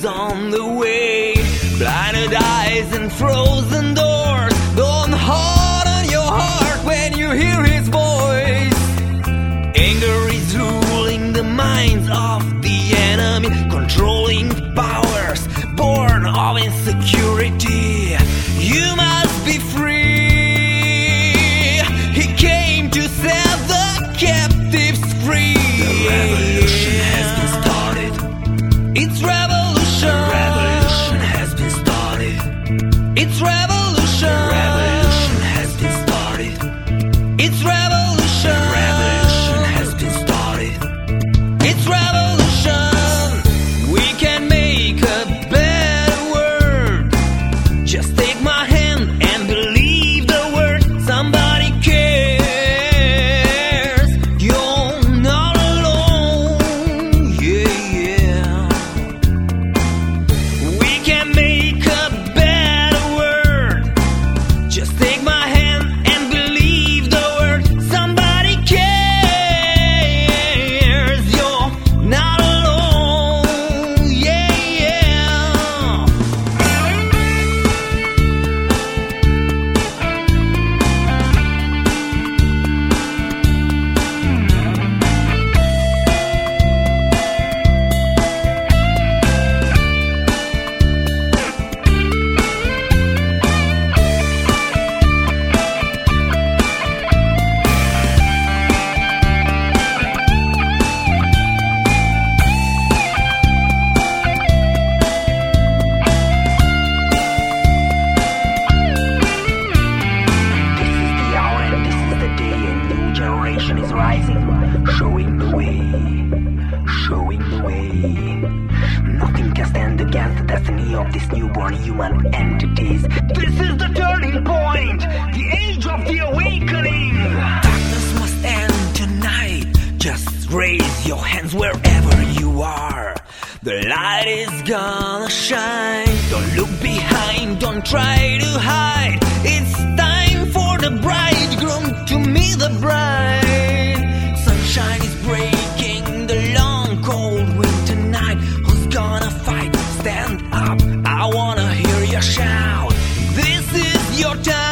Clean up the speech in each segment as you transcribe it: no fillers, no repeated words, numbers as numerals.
on the way. Blinded eyes and frozen doors don't harden your heart when you hear his voice. Anger is ruling the minds of the enemy, controlling powers born of insecurity. You must be free. He came to set the captives free. The revolution has been started. It's revolution. The revolution has been started. It's revolution. The revolution has been started. It's revolution. The revolution has been started. It's revolution. We can make a better world. Just take my hand and believe the word. Somebody cares. You're not alone. Yeah. We can make a better world. Just take my hand and believe the word. Somebody cares. You're not alone. Yeah. This is the hour and this is the day. A new generation is rising, showing the way, showing the way. Nothing can stand against the destiny of these newborn human entities. This is the turning point, the age of the awakening. Darkness must end tonight. Just raise your hands wherever you are. The light is gonna shine. Don't look behind, don't try to hide. It's time for the bridegroom to meet the bride. Sunshine is breaking the long cold winter night. Who's gonna fight? Stand up, I wanna hear you shout. This is your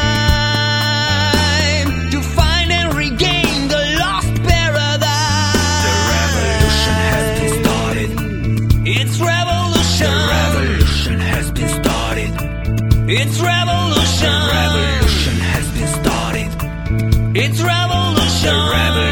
time to find and regain the lost paradise. The revolution has been started. It's revolution. The revolution has been started. It's revolution. The revolution has been started. It's revolution. The revolution